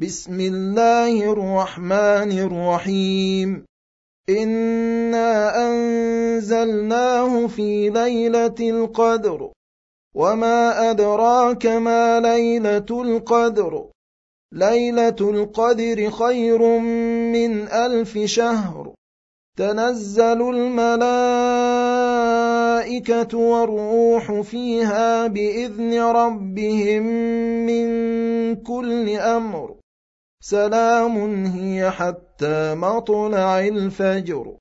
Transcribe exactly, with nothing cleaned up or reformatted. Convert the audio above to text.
بسم الله الرحمن الرحيم إنا أنزلناه في ليلة القدر وما أدراك ما ليلة القدر ليلة القدر خير من ألف شهر تنزل الملائكة والروح فيها بإذن ربهم من كل أمر سلام هي حتى مطلع الفجر